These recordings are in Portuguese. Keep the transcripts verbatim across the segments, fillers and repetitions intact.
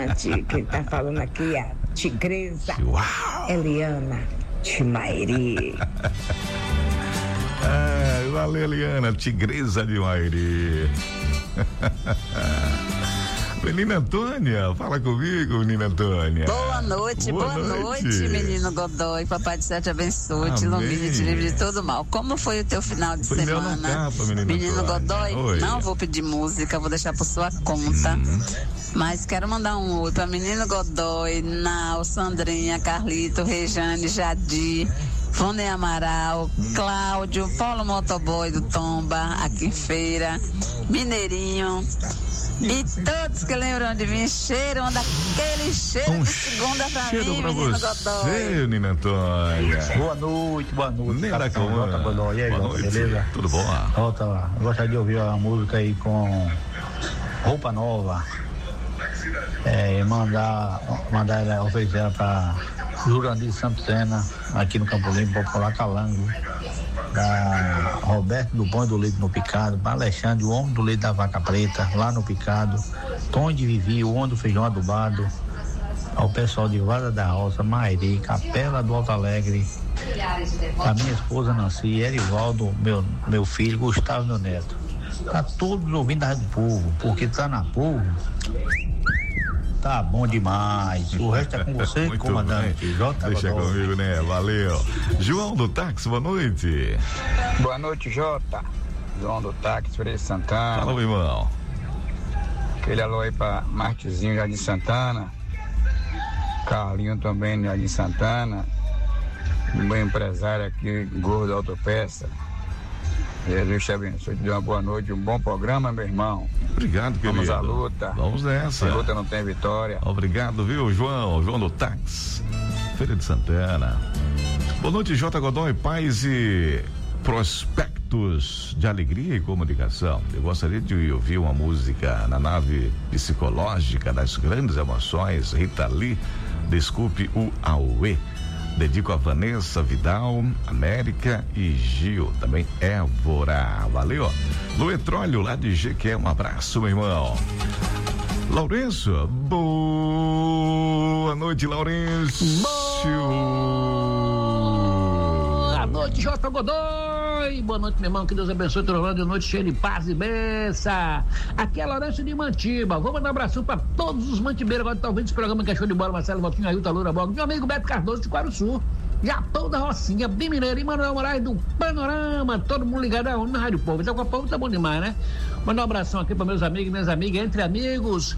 noite. Quem tá falando aqui é a tigresa Uau. Eliana Timairi. Ah, valeu, Eliana, tigresa de Mairi. Menina Antônia, fala comigo, menina Antônia. Boa noite, boa, boa noite. noite, menino Godoy. Papai do céu te abençoe, te ilumine, te livre de todo mal. Como foi o teu final de foi semana? Capa, menino Antônia. Godoy, Oi. Não vou pedir música, vou deixar por sua conta. Hum. Mas quero mandar um oi para menino Godoy, Nau, Sandrinha, Carlito, Rejane, Jadi, Fone Amaral, Cláudio, Paulo Motoboy do Tomba, aqui em Feira, Mineirinho. E todos que lembram de mim, cheiram daquele cheiro um de segunda pra cheiro mim, pra menino você, Godoy. Nina Antônia. Boa noite, boa noite. Nem da Jota Godoy. E aí, boa noite. Beleza? Tudo bom? Jota, eu gostaria de ouvir a música aí com Roupa Nova. É, mandar, mandar ela, oferecer ela pra Jurandir Santos Sena, aqui no Campo Limpo, Popular Calango. Da Roberto do Bom e do Leite no Picado, para Alexandre, o homem do leite da vaca preta, lá no Picado, Tom de Vivi, o homem do feijão adubado, ao pessoal de Vada da Roça, Mairi, Capela do Alto Alegre, a minha esposa Nancy, Erivaldo, meu, meu filho, Gustavo, meu neto. Tá todos ouvindo a Rádio Povo, porque tá na Povo. Tá bom demais. O resto é com você, muito comandante. Jota Deixa Godoy. Comigo, né? Valeu. João do Táxi, boa noite. Boa noite, Jota. João do Táxi, Freire Santana. Fala, meu irmão. Aquele alô aí pra Martizinho, Jardim Santana. Carlinho também, Jardim Santana. O meu empresário aqui, Gordo Autopeça. Jesus te abençoe, te dê uma boa noite, um bom programa, meu irmão. Obrigado, querido. Vamos à luta. Vamos nessa. A luta não tem vitória. Obrigado, viu, João? João do Táxi, Feira de Santana. Boa noite, J. Godoy, paz e prospectos de alegria e comunicação. Eu gostaria de ouvir uma música na nave psicológica das grandes emoções, Rita Lee, Desculpe o Auê. Dedico a Vanessa Vidal, América e Gil, também Évora. Valeu. Luetróleo lá de Jequié, um abraço, meu irmão. Lourenço, boa noite, Lourenço. Boa noite, J. Godoy. Boa noite, meu irmão, que Deus abençoe todo mundo de noite cheia de paz e bênção. Aqui é Lourenço de Mantiba. Vou mandar um abraço pra todos os mantibeiros agora que estão ouvindo esse programa que é show de bola. Marcelo Valtinho, Ailton, Loura Boga, meu amigo Beto Cardoso de Guaruçu, Japão da Rocinha, bem mineiro, e Manuel Moraes do Panorama, todo mundo ligado aonde? Na Rádio Povo. Então com a Povo tá bom demais, né? Mandar um abração aqui para meus amigos e minhas amigas, entre amigos,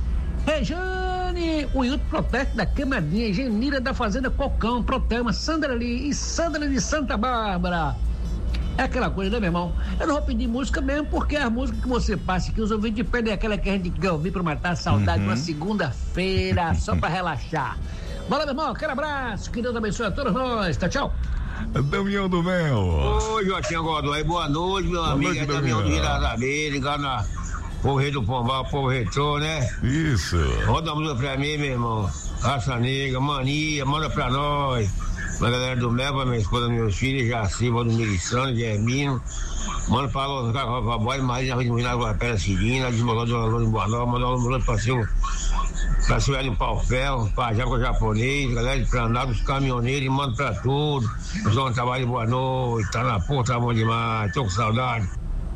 Rejane, o Hilton Proteste da Queimadinha, Genira da Fazenda Cocão, Protema, Sandra Lee e Sandra de Santa Bárbara. É aquela coisa, né, meu irmão? Eu não vou pedir música mesmo, porque a música que você passa, que os ouvintes pedem é aquela que a gente quer ouvir pra matar a saudade uhum. Uma segunda-feira, só pra relaxar. Bora, meu irmão, aquele abraço, que Deus abençoe a todos nós, tá, tchau. Damião do Mel. Oi, Jotinha Godoy, boa noite, meu boa amigo, noite, é Damião do Irazabeira, ligado na Povo Rei do Pombal, Povo Retrô, né? Isso. Roda a música pra mim, meu irmão, Raça Negra, Mania, manda pra nós. Pra galera do Mel, pra minha esposa, meus filhos, Jaci, Valdomiro Miliciano, Germino. Manda pra a boy, Maria, Rui de Minas, Guarapé, Cirina, Desmolou do Alô de Boanó, manda um alô pra seu, pra seu Hélio Paufel, pra Jaco Japonês, galera de Planalto, os caminhoneiros, manda pra tudo. Os donos de trabalho, boa noite, tá na porta, tá bom demais, tô com saudade.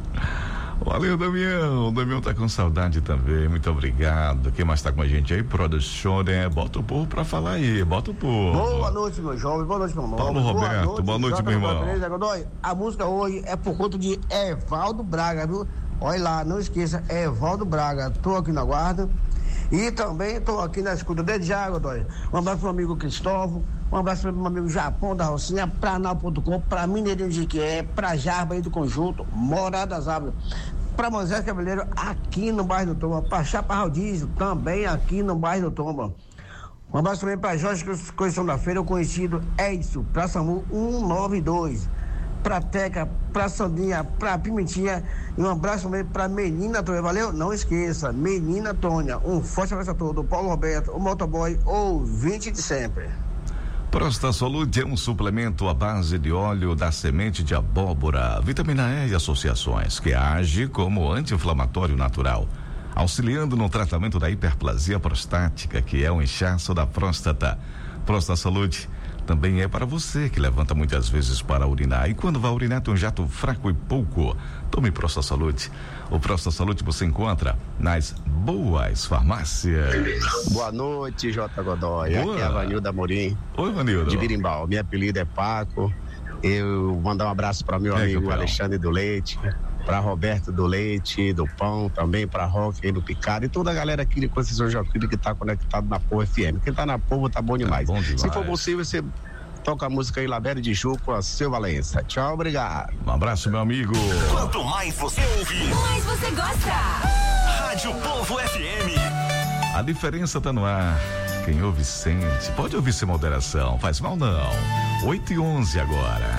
Valeu, Damião. O Damião tá com saudade também. Muito obrigado. Quem mais tá com a gente aí? Produção, né? Bota o povo pra falar aí. Bota o povo. Boa noite, meu jovem. Boa noite, meu irmão. Paulo Roberto. Boa noite, boa noite meu irmão. Beleza, Godoy? A música hoje é por conta de Evaldo Braga, viu? Olha lá, não esqueça, Evaldo Braga. Tô aqui na guarda. E também tô aqui na escuta desde já, Godoy. Um abraço pro meu amigo Cristóvão. Um abraço para o meu amigo Japão da Rocinha, pra nau ponto com, pra Mineirinho de Jequié, pra Jarba aí do Conjunto, Morada das Árvores, pra Moisés Cabeleiro aqui no bairro do Tomba, pra Chaparral Diesel também aqui no bairro do Tomba. Um abraço também pra Jorge Coição da Feira, o conhecido Edson, pra Samu cento e noventa e dois, pra Teca, pra Sandinha, pra Pimentinha, e um abraço também pra Menina Tônia, valeu? Não esqueça, Menina Tônia, um forte abraço a todos, o Paulo Roberto, o motoboy, ouvinte de sempre. Prostasolute é um suplemento à base de óleo da semente de abóbora, vitamina E e associações, que age como anti-inflamatório natural. auxiliando no tratamento da hiperplasia prostática, que é um inchaço da próstata. Próstata Saúde também é para você que levanta muitas vezes para urinar. E quando vai urinar tem um jato fraco e pouco, tome Próstata Saúde. O Próstata Saúde você encontra nas boas farmácias. Boa noite, J. Godoy. Boa. Aqui é a Vanilda Amorim. Oi, Vanilda. De Birimbau. Meu apelido é Paco. Eu mandar um abraço para meu é amigo Alexandre do Leite, para Roberto do Leite, do Pão, também para Roque aí do Picado e toda a galera aqui de Conceição Joaquim que tá conectado na Povo F M. Quem tá na Povo tá bom demais. Tá bom demais. Se for possível, você toca a música aí, Labério de Ju com a Seu Valença. Tchau, obrigado. Um abraço, meu amigo. Quanto mais você ouve, mais você gosta. Rádio Povo F M. A diferença tá no ar. Quem ouve sente. Pode ouvir sem moderação. Faz mal não. oito e onze agora.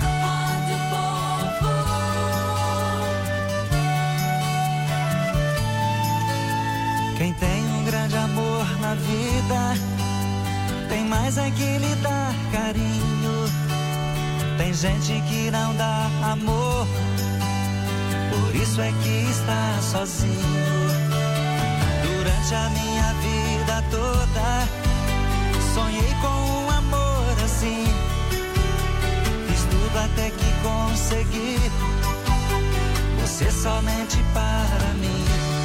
Quem tem um grande amor na vida tem mais é que lhe dar carinho. Tem gente que não dá amor, por isso é que está sozinho. Durante a minha vida toda sonhei com um amor assim. Fiz tudo até que consegui você somente para mim.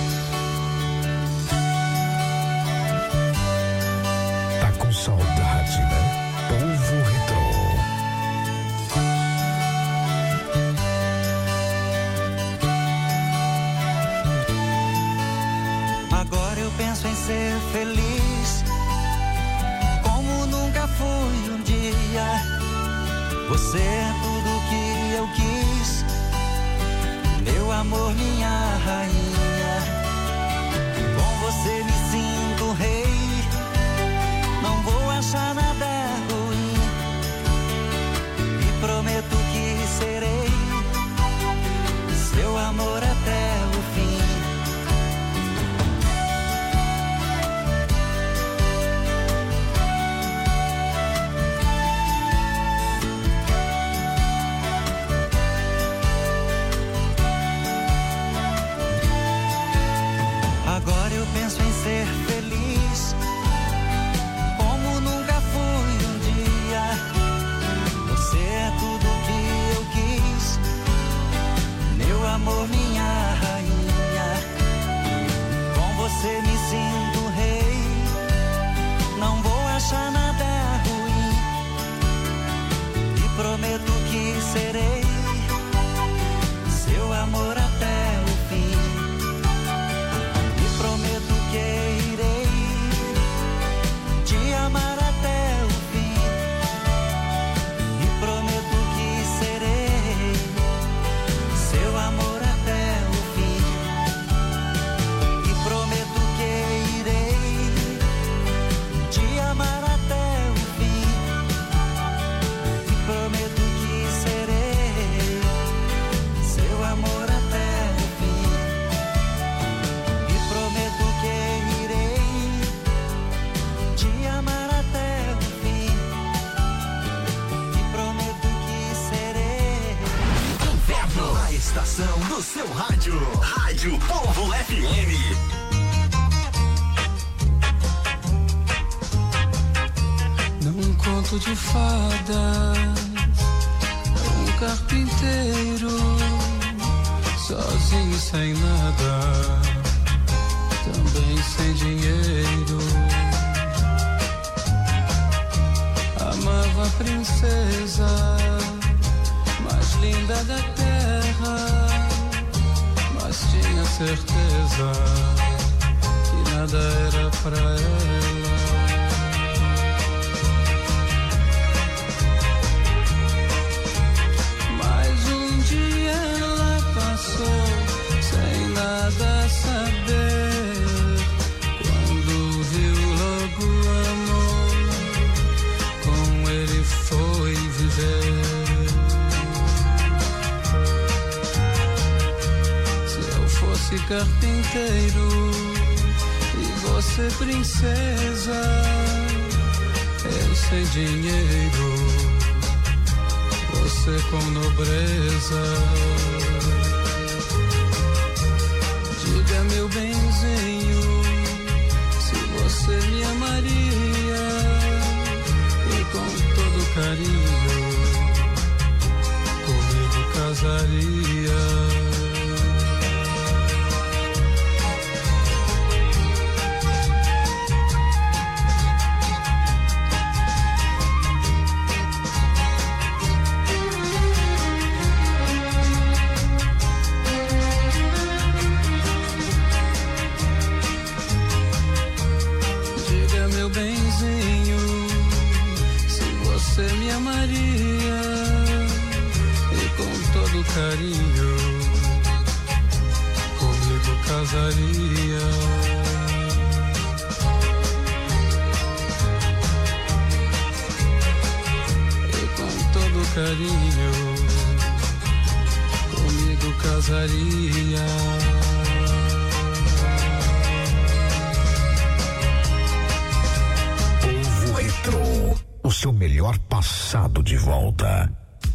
Tá com saudade, né? Povo Retrô. Agora eu penso em ser feliz como nunca fui um dia. Você é tudo que eu quis, meu amor, minha rainha. Com você me sinto rei, não vou achar nada ruim. E prometo que serei seu amor até o fim. Agora eu penso em ser feliz como nunca fui um dia. Você é tudo que eu quis, meu amor, minha rainha. Com você me sinto rei, não vou achar nada ruim. E prometo que serei seu amor até o fim. Prometo que irei te amar até o fim. E prometo que serei seu amor até o fim. E prometo que irei te amar até o fim. E prometo que serei seu amor até o fim. Prometo que irei te amar até o fim. E prometo que serei Inverno, a estação do seu rádio. Rádio Povo F M. Num conto de fadas, um carpinteiro sozinho sem nada, também sem dinheiro, amava a princesa mais linda da terra, mas tinha certeza que nada era pra ela. Mas um dia ela passou sem nada saber. Quando viu logo amor, com ele foi viver. Se eu fosse carpinteiro e você princesa, eu sem dinheiro, você com nobreza. Diga, meu benzinho, casaria. E com todo carinho comigo casaria. Povo Retrô, o seu melhor passado de volta.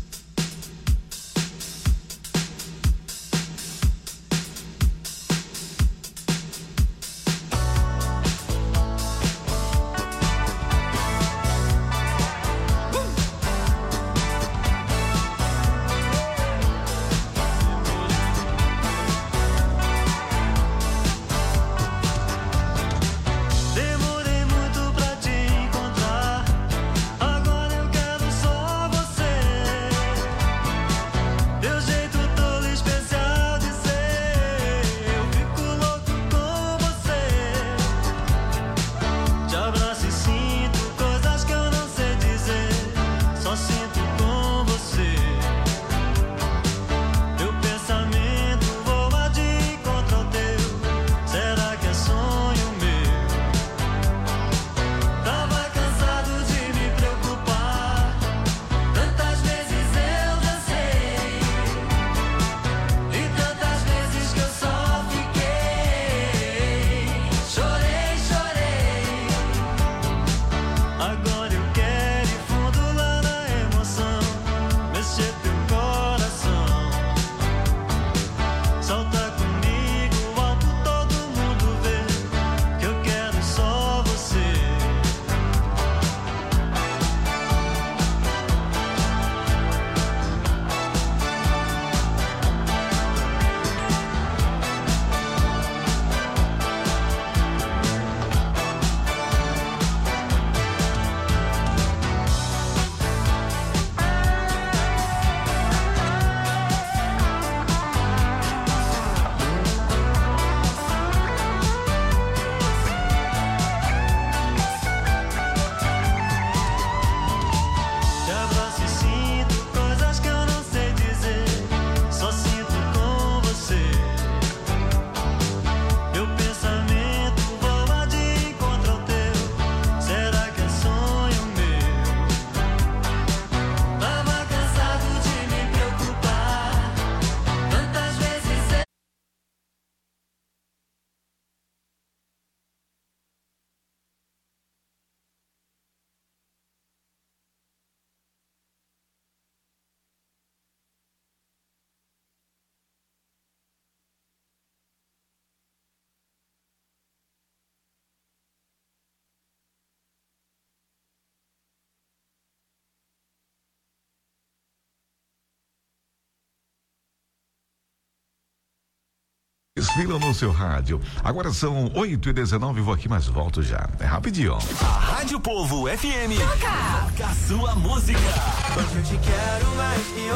Desfilam no seu rádio. Agora são oito e dezenove, vou aqui, mas volto já. É rapidinho. A Rádio Povo F M. Toca! Toca a sua música. Hoje eu te quero mais que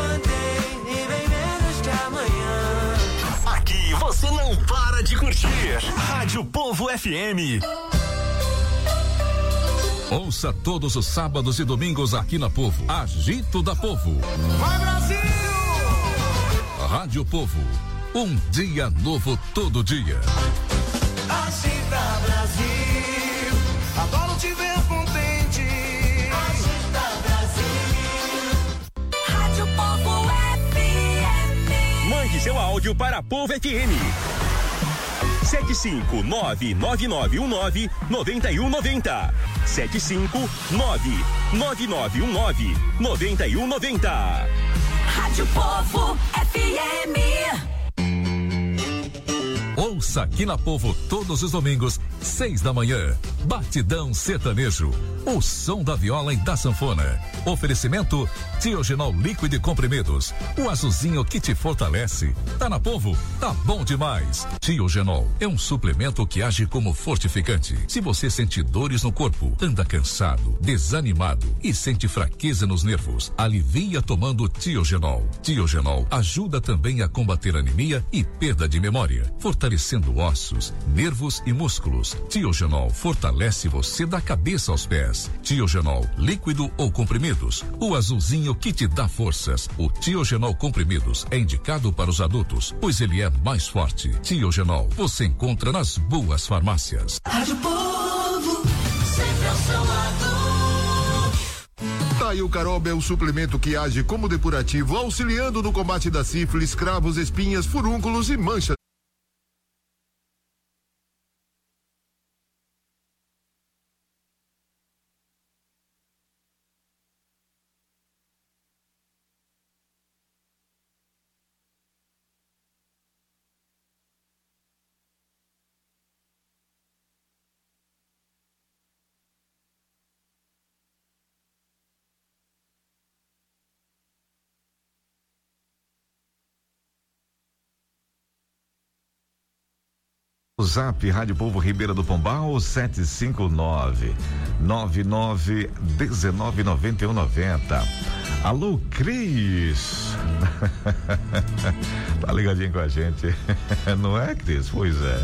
ontem e bem menos que amanhã. Aqui você não para de curtir. Rádio Povo F M. Ouça todos os sábados e domingos aqui na Povo. Agito da Povo. Vai, Brasil! Rádio Povo. Um dia novo todo dia. Agita, Brasil. Adoro te ver contente. Agita, Brasil. Rádio Povo F M. Mande seu áudio para Povo F M. sete cinco nove nove nove um nove nove um nove zero. sete cinco nove nove nove um nove nove um nove zero. Rádio Povo F M. Ouça aqui na Povo todos os domingos, seis da manhã. Batidão Sertanejo. O som da viola e da sanfona. Oferecimento Tiogenol líquido e comprimidos. O azulzinho que te fortalece. Tá na Povo? Tá bom demais. Tiogenol é um suplemento que age como fortificante. Se você sente dores no corpo, anda cansado, desanimado e sente fraqueza nos nervos, alivia tomando Tiogenol. Tiogenol ajuda também a combater anemia e perda de memória, fortalecendo ossos, nervos e músculos, Tiogenol fortalece você da cabeça aos pés. Tiogenol líquido ou comprimidos. O azulzinho que te dá forças. O Tiogenol comprimidos é indicado para os adultos, pois ele é mais forte. Tiogenol você encontra nas boas farmácias. Rádio Povo, sempre ao seu lado. Taio Caroba é o suplemento que age como depurativo, auxiliando no combate da sífilis, cravos, espinhas, furúnculos e manchas. O Zap Rádio Povo Ribeira do Pombal sete cinco nove nove nove um nove nove um nove zero. Alô, Cris. Tá ligadinho com a gente, não é, Cris? Pois é.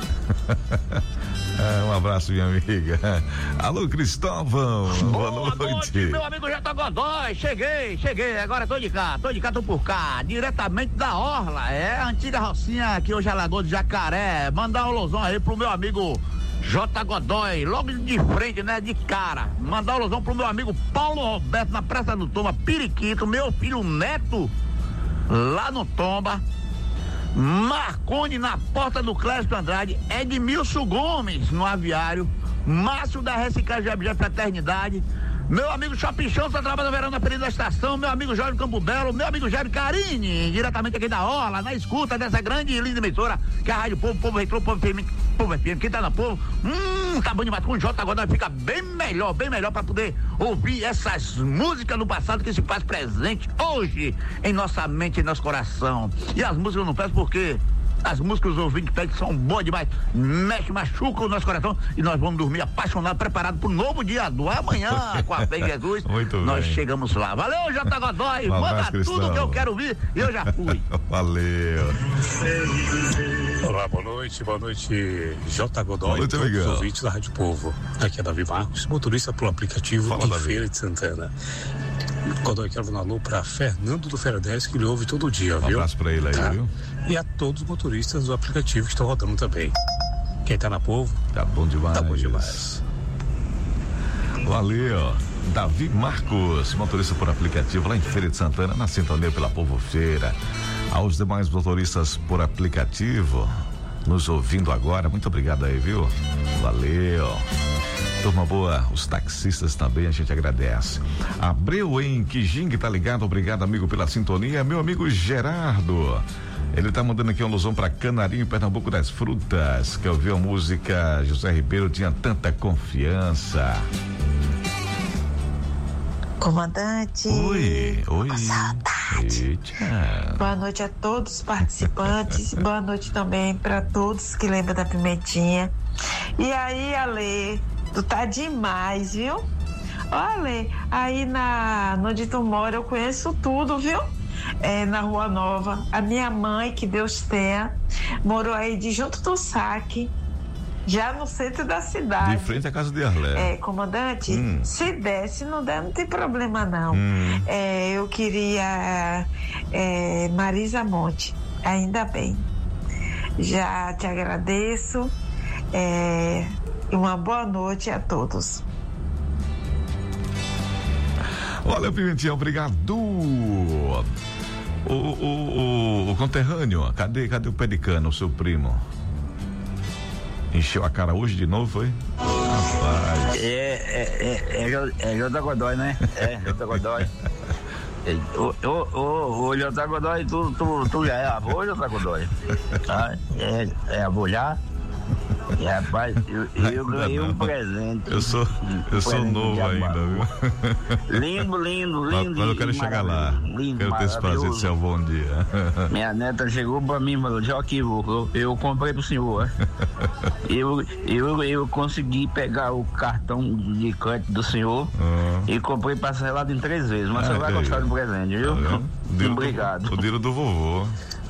É, um abraço, minha amiga. Alô, Cristóvão. Boa, Boa noite. noite, meu amigo Jota Godoy. Cheguei, cheguei. Agora tô de cá, tô de cá, tô por cá. Diretamente da Orla. É a antiga Rocinha aqui, hoje é Lagoa do Jacaré. Mandar um losão aí pro meu amigo Jota Godoy. Logo de frente, né? De cara. Mandar um losão pro meu amigo Paulo Roberto na Praça do Tomba, Periquito. Meu filho Neto, lá no Tomba. Marconi na porta do Clécio Andrade, Edmilson Gomes no aviário, Márcio da Reciclagem de Fraternidade, meu amigo Chapichão, Só trabalha no verão na Período da Estação, meu amigo Jorge Campo Belo, meu amigo Jair Carini, diretamente aqui da Orla, na escuta dessa grande e linda emissora, que é a Rádio Povo, Povo Retrô, Povo F M, Povo F M, quem tá na Povo, hum, tá bom demais, com o Jota agora fica bem melhor, bem melhor pra poder ouvir essas músicas do passado que se faz presente hoje em nossa mente e nosso coração. E as músicas eu não peço porque as músicas os ouvintes pedem são boas demais, mexe, machuca o nosso coração e nós vamos dormir apaixonados, preparados para o novo dia do amanhã, com a fé em Jesus. Muito nós bem. Chegamos lá. Valeu, Jota Godoy, um manda tudo que eu quero ouvir e eu já fui. Valeu. Olá, boa noite, boa noite, Jota Godoy e todos os ouvintes da Rádio Povo. Aqui é Davi Marcos, motorista pelo aplicativo Fala, em Davi. Feira de Santana. Godoy, quero dar um alô pra Fernando do Feradez, que ele ouve todo dia, viu? Um abraço pra ele aí, tá? Viu? E a todos os motoristas do aplicativo que estão rodando também. Quem tá na Povo? Tá bom demais. Tá bom demais. Valeu. Davi Marcos, motorista por aplicativo lá em Feira de Santana, na sintonia pela Povo Feira. Aos demais motoristas por aplicativo, nos ouvindo agora, muito obrigado aí, viu? Valeu. Turma boa, os taxistas também, a gente agradece. Abreu em Quijing, tá ligado? Obrigado, amigo, pela sintonia. Meu amigo Gerardo, ele tá mandando aqui um alusão pra Canarinho, Pernambuco das Frutas, que ouviu a música José Ribeiro, Tinha Tanta Confiança. Comandante. Oi, oi. Com saudade. Eita. Boa noite a todos os participantes. Boa noite também para todos que lembram da Pimentinha. E aí, Ale, tu tá demais, viu? Olha, aí na, onde tu mora eu conheço tudo, viu? É, na Rua Nova. A minha mãe, que Deus tenha, morou aí de Junto do Saque, já no centro da cidade. De frente à casa de Arlé. É, comandante, hum. se der, se não der, não tem problema não. Hum. É, eu queria é, Marisa Monte, ainda bem. Já te agradeço. É, e uma boa noite a todos. Olha, Pimentinha, obrigado. O, o, o, o conterrâneo, cadê, cadê o pé de cana, o seu primo? Encheu a cara hoje de novo, foi? Rapaz. É, é, é, é, é Jota Godoy, né? É, Jota Godoy. Ô, ô, ô, ô, Jota Godoy, tu, tu, tu já é avô, Jota Godoy? Ah, é, é avô já? E, rapaz, eu, eu ganhei um presente. Eu sou, eu um sou novo ainda, viu? Lindo, lindo, lindo. Mas eu quero chegar lá. Lindo, quero ter esse prazer de ser um bom dia. Minha neta chegou pra mim e falou: Joaquim, eu, eu comprei pro senhor. eu, eu, eu consegui pegar o cartão de crédito do senhor uhum. e comprei parcelado em três vezes. Mas ah, você vai gostar do presente, viu? Tá Obrigado. Do, o dinheiro do vovô.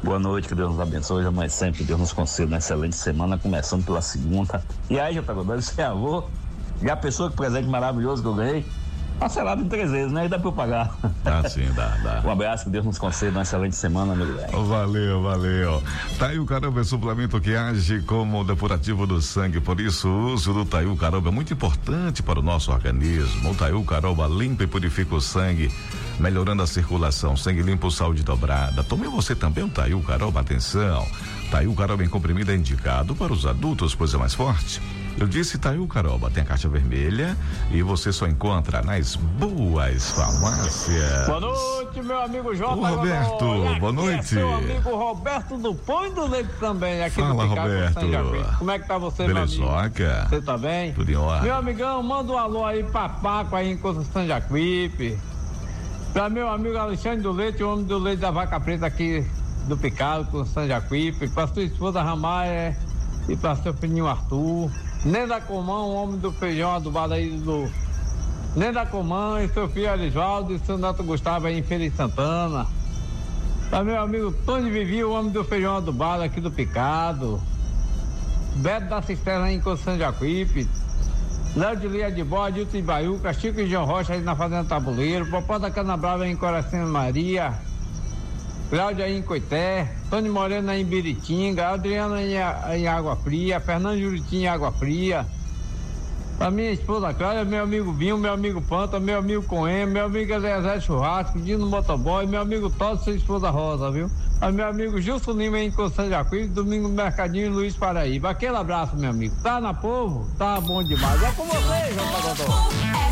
Boa noite, que Deus nos abençoe, mas sempre Deus nos conceda uma excelente semana, começando pela segunda. E aí, Jota Godoy, você é avô? E a pessoa que presente maravilhoso que eu ganhei, parcelado em três vezes, né? E dá pra eu pagar. Ah, sim, dá, dá. Um abraço, que Deus nos conceda uma excelente semana, meu velho. Valeu, valeu. Taiu Caroba é suplemento que age como depurativo do sangue, por isso o uso do Taiu Caroba é muito importante para o nosso organismo. O Taiu Caroba limpa e purifica o sangue, melhorando a circulação. Sangue limpo, saúde dobrada. Tome você também o Taiu Caroba, atenção. Taiu Caroba em comprimido é indicado para os adultos, pois é mais forte. Eu disse Taiu Caroba, tem a caixa vermelha e você só encontra nas boas farmácias. Boa noite, meu amigo Jota. Ô, Roberto, Godoy. boa noite. É seu amigo Roberto do Pão e do Leite também, aqui Fala, do Picado, Roberto. Como é que tá você, Belezoca. meu amigo? Você tá bem? Tudo em ordem. Meu amigão, manda um alô aí pra Paco aí em Conceição Jacuípe. Pra meu amigo Alexandre do Leite, o homem do leite da Vaca Preta aqui do Picado, Conceição Jacuípe. Pra sua esposa Ramalha e pra seu filhinho Arthur. Nem da Comã, o homem do feijão adubado aí do. Nem da Comã e seu filho Elisvaldo e seu neto Gustavo aí em Feira de Santana. Tá meu amigo Tony Vivi, o homem do feijão adubado aqui do Picado. Beto da Cisterna aí em Conceição de Jacuípe. Léo de Lia de Boa, Dilton Ibaiuca, Chico e João Rocha aí na Fazenda Tabuleiro. Popó da Cana Brava aí em Coração Maria. Cláudia aí em Coité, Tony Moreno aí em Biritinga, Adriana em, em Água Fria, Fernando Juritim em Água Fria, a minha esposa Cláudia, meu amigo Vinho, meu amigo Panta, meu amigo Coen, meu amigo Eliezer Churrasco, Dino Motoboy, meu amigo Todo, sua esposa Rosa, viu? A meu amigo Gilson Lima em Conceição de Jacuípe, Domingo no Mercadinho e Luiz Paraíba. Aquele abraço, meu amigo. Tá na povo? Tá bom demais. É com vocês, João Pagodó.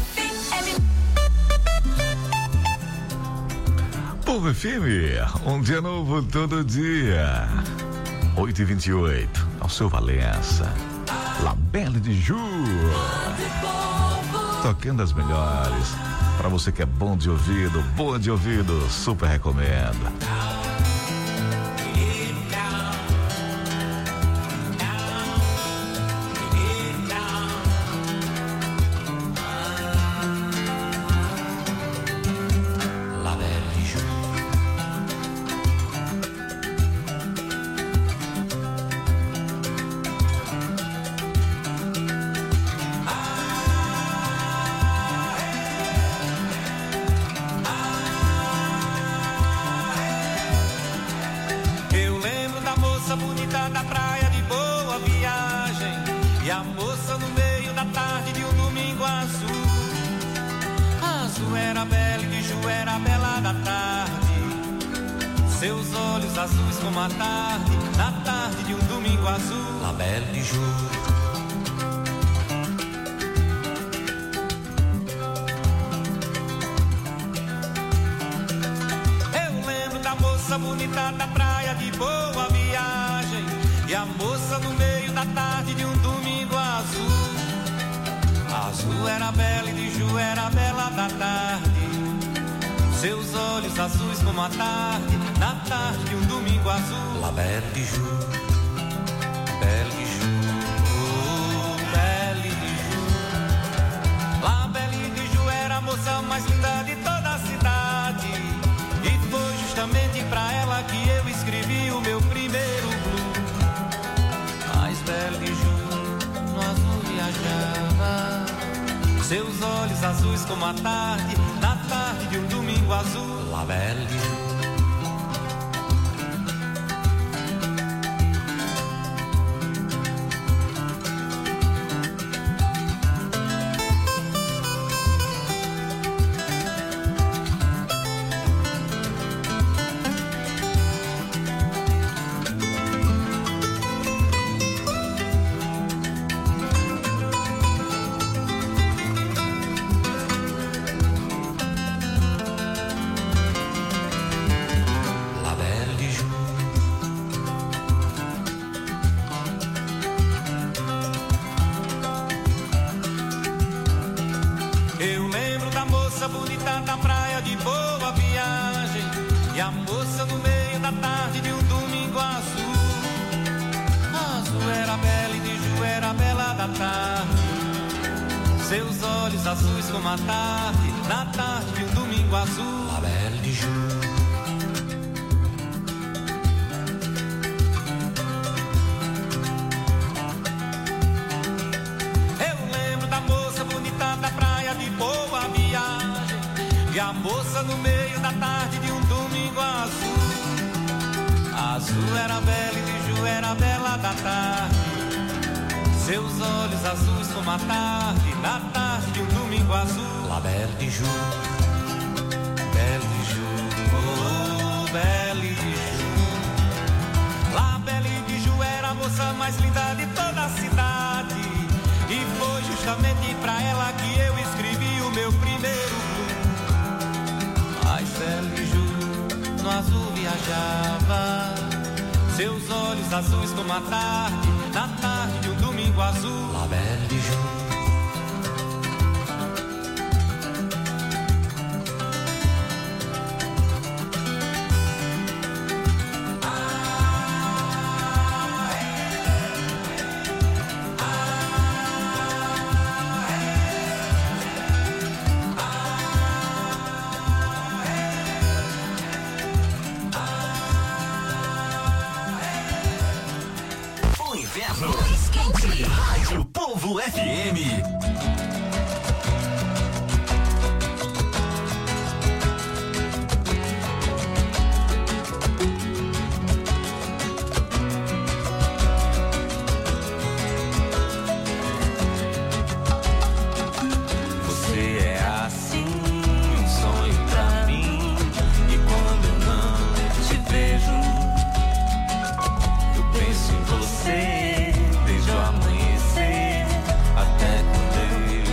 Povo F M, um dia novo todo dia. oito e vinte e oito, ao seu Valença. La Belle de Ju. Tocando as melhores. Pra você que é bom de ouvido, boa de ouvido, super recomendo. moça no meio da tarde de um domingo azul. Azul era bela e de Ju era bela da tarde. Seus olhos azuis como a tarde, na tarde de um domingo azul. La Belle de Ju, Belle de Ju, oh, Belle de Ju. La Belle de Ju era a moça mais linda de toda a cidade. E foi justamente pra ela que eu escrevi o meu primeiro blues. Mas Belle de Ju no azul viajava, seus olhos azuis como a tarde, na tarde de um domingo azul. La Belle de Ju. Rádio Povo F M. Desde o amanhecer até quando eu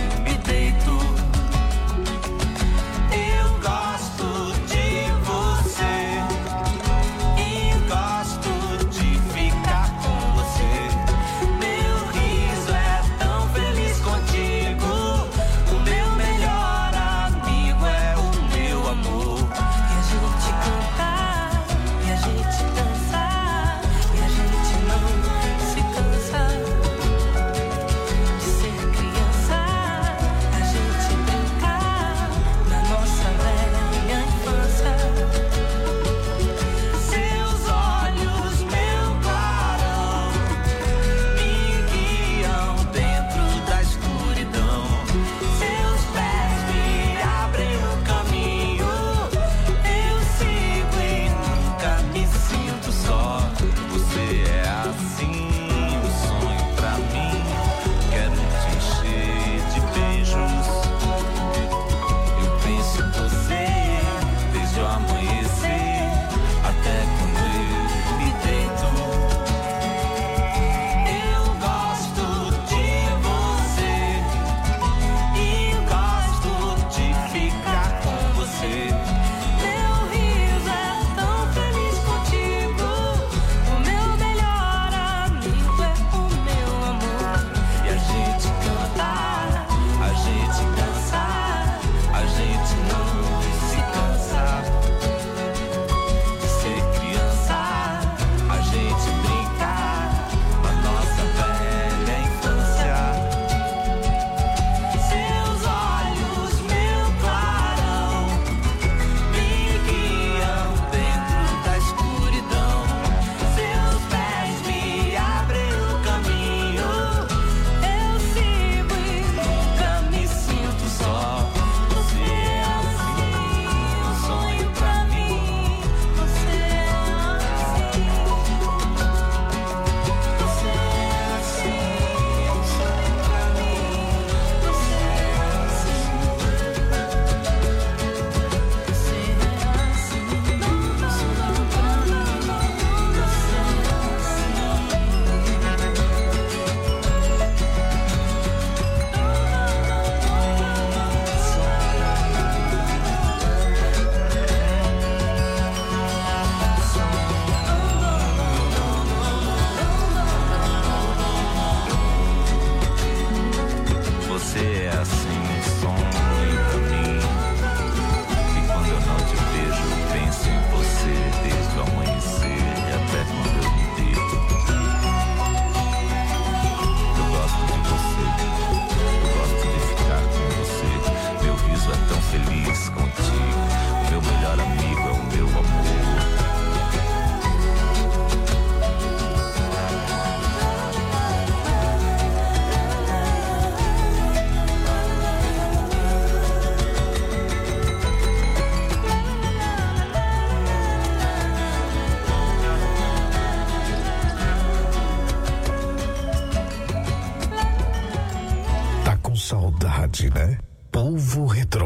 Curte, né? Povo Retrô.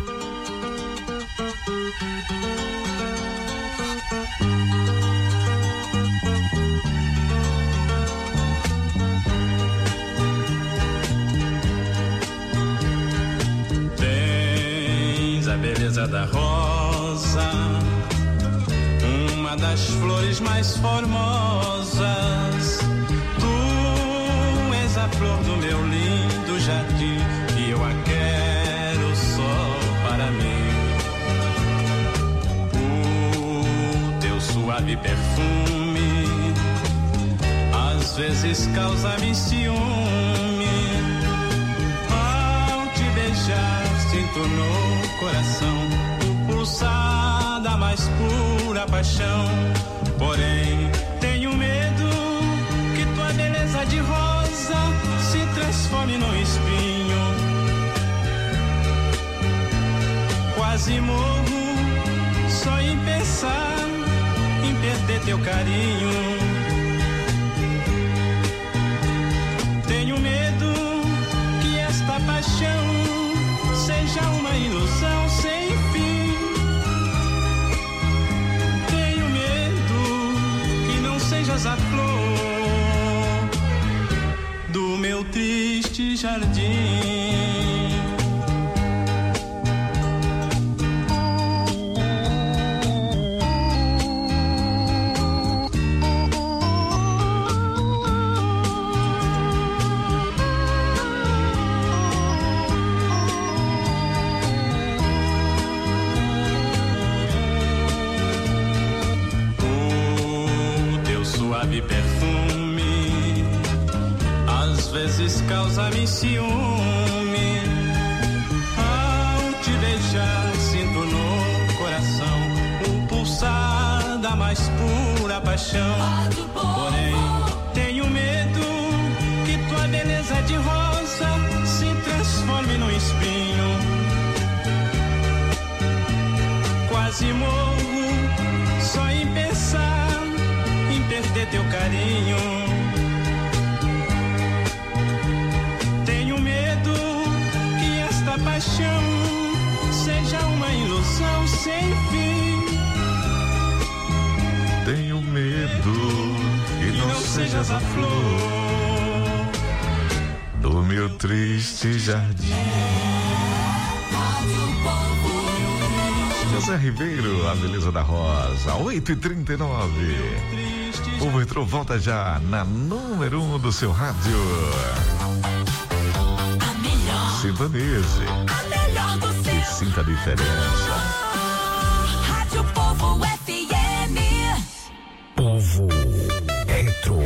Tens a beleza da rosa, uma das flores mais formosas. Tu és a flor do meu lindo jardim e eu a quero só para mim. O teu suave perfume às vezes causa-me ciúme. Ao te beijar sinto no coração o pulsar da mais pura paixão. Porém tenho medo que tua beleza de rosa se transforme num espinho. Quase morro só em pensar em perder teu carinho. Tenho medo que esta paixão seja uma ilusão sem fim. Tenho medo que não sejas a flor do meu triste jardim. Suave perfume às vezes causa-me ciúme. Ao te beijar sinto no coração o pulsar da mais pura paixão. Porém tenho medo que tua beleza de rosa se transforme num espinho. Quase morro só em pensar em perder teu carinho. Tenho medo que esta paixão seja uma ilusão sem fim. Tenho medo que, que não, não sejas a flor do meu triste jardim. José Ribeiro, a beleza da rosa, oito e trinta e nove. O Retrô volta já na número um do seu rádio. A melhor. Sintonize. A melhor do seu. E sinta a diferença. Rádio Povo F M. Povo Retrô.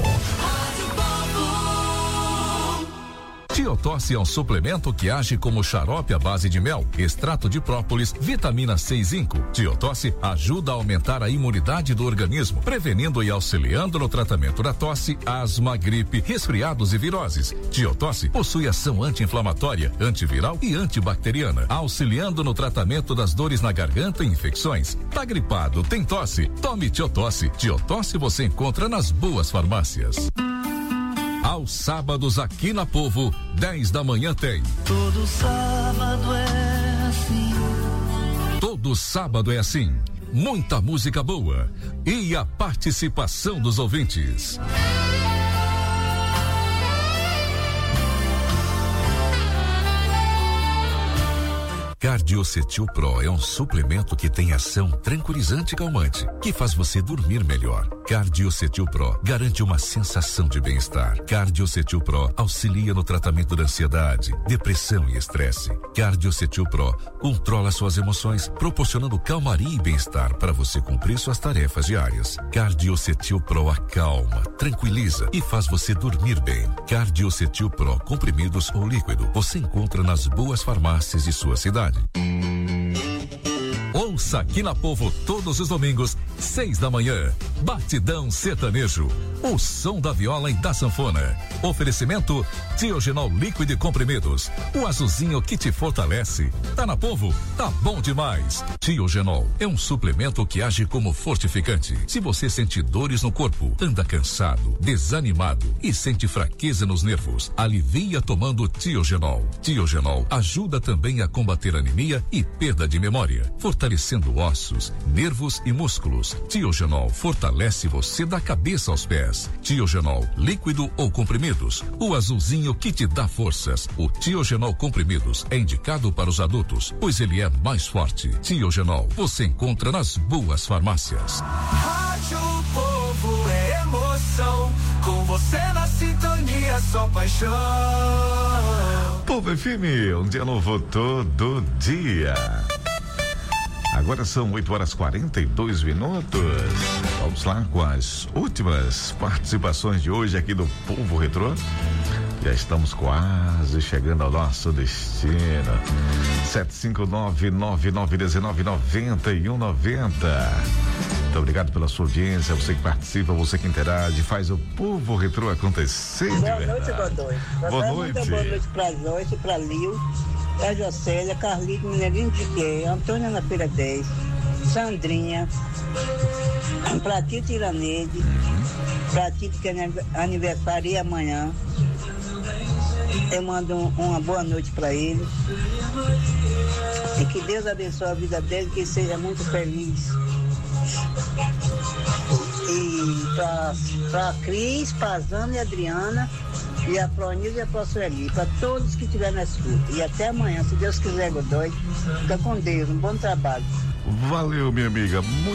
Tiotosse é um suplemento que age como xarope à base de mel, extrato de própolis, vitamina C e zinco. Tiotosse ajuda a aumentar a imunidade do organismo, prevenindo e auxiliando no tratamento da tosse, asma, gripe, resfriados e viroses. Tiotosse possui ação anti-inflamatória, antiviral e antibacteriana, auxiliando no tratamento das dores na garganta e infecções. Tá gripado, tem tosse? Tome Tiotosse. Tiotosse você encontra nas boas farmácias. Aos sábados aqui na Povo, dez da manhã tem. Todo sábado é assim. Todo sábado é assim. Muita música boa e a participação dos ouvintes. Cardiocetil Pro é um suplemento que tem ação tranquilizante e calmante, que faz você dormir melhor. Cardiocetil Pro garante uma sensação de bem-estar. Cardiocetil Pro auxilia no tratamento da ansiedade, depressão e estresse. Cardiocetil Pro controla suas emoções, proporcionando calmaria e bem-estar para você cumprir suas tarefas diárias. Cardiocetil Pro acalma, tranquiliza e faz você dormir bem. Cardiocetil Pro comprimidos ou líquido você encontra nas boas farmácias de sua cidade. Ouça aqui na Povo todos os domingos, seis da manhã. Batidão Sertanejo. O som da viola e da sanfona. Oferecimento Tiogenol líquido e comprimidos. O azulzinho que te fortalece. Tá na Povo? Tá bom demais. Tiogenol é um suplemento que age como fortificante. Se você sente dores no corpo, anda cansado, desanimado e sente fraqueza nos nervos, alivia tomando Tiogenol. Tiogenol ajuda também a combater anemia e perda de memória, fortalecendo ossos, nervos e músculos. Tiogenol fortalece você da cabeça aos pés. Tiogenol líquido ou comprimidos, o azulzinho que te dá forças. O Tiogenol comprimidos é indicado para os adultos, pois ele é mais forte. Tiogenol você encontra nas boas farmácias. Rádio Povo é emoção, com você na sintonia, só paixão. Povo F M, um dia novo todo dia. Agora são oito horas e quarenta e dois minutos. Vamos lá com as últimas participações de hoje aqui do Povo Retrô. Já estamos quase chegando ao nosso destino. sete cinco nove, nove nove um nove, nove um nove zero. Muito obrigado pela sua audiência, você que participa, você que interage, faz o Povo Retrô acontecer. Boa noite, Godoy. Boa noite. Boa noite pra Joyce, pra Lil, pra Jocélia, Carlito, Mineirinho de Quê, Antônia na Feira dez, Sandrinha, pra Tito Iraneide, pra Tito que é aniversário amanhã. Eu mando um, uma boa noite pra ele. E que Deus abençoe a vida dele, que seja muito feliz. E pra, pra Cris, pra Zana e Adriana, e a Pronilda e a Prosueli, para todos que estiverem na escuta. E até amanhã, se Deus quiser, Godoy. Fica com Deus, um bom trabalho. Valeu, minha amiga.